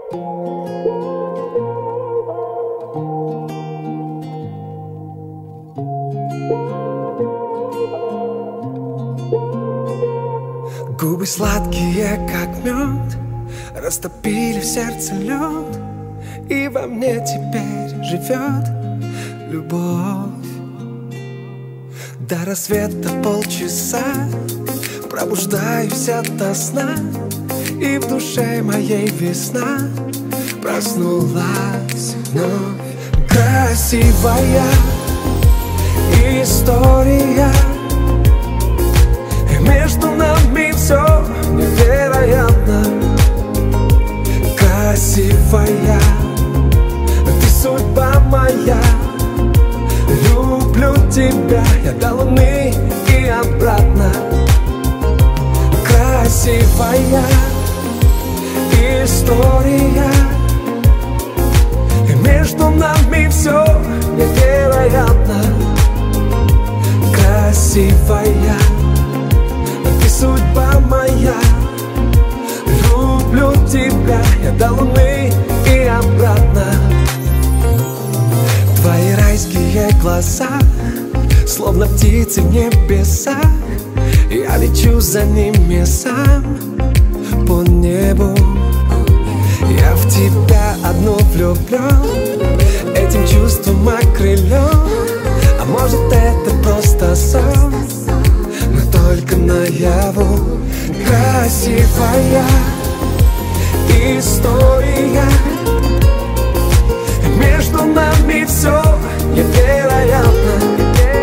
Губы сладкие, как мед, растопили в сердце лед, и во мне теперь живет любовь. До рассвета полчаса пробуждаюсь ото сна, и в душе моей весна проснулась вновь. Красивая история, и между нами все невероятно. Красивая, ты судьба моя. Люблю тебя я до луны и обратно. Красивая история, и между нами все невероятно. Красивая, ты судьба моя. Люблю тебя я до луны и обратно. Твои райские глаза, словно птицы в небесах. Я лечу за ними сам по небу. Я в тебя одну влюблен, этим чувством окрылен. А может это просто сон, но только наяву. Красивая история, между нами все невероятно.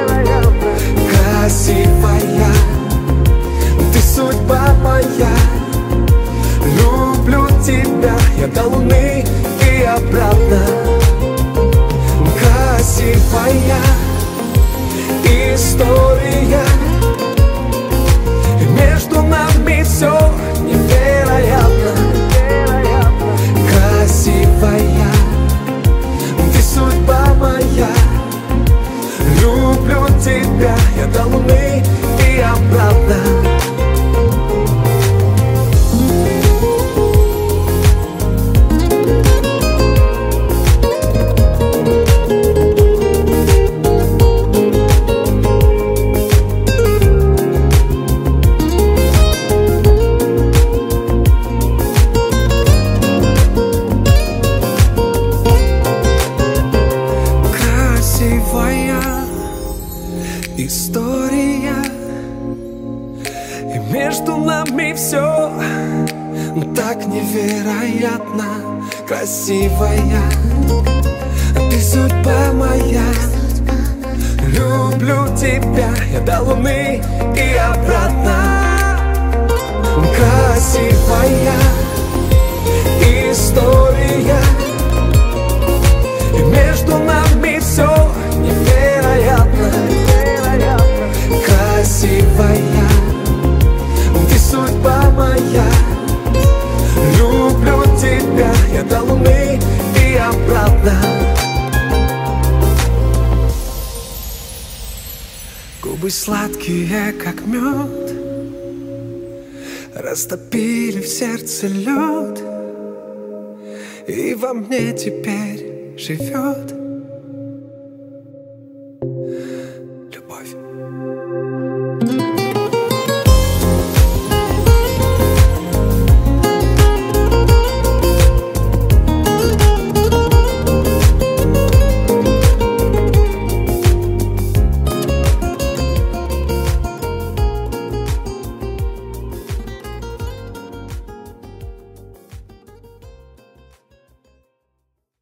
Красивая, ты судьба моя. Люблю тебя я до луны и обратно. Красивая история, между нами все невероятно. Красивая, ты судьба моя. Люблю тебя я до луны и обратно. История, и между нами все так невероятно. Красивая, ты судьба моя. Люблю тебя я до луны и обратно. Красивая история, и между нами все невероятно. Красивая, ты судьба моя. Люблю тебя я до луны и обратно. Губы сладкие, как мед, растопили в сердце лед, и во мне теперь живет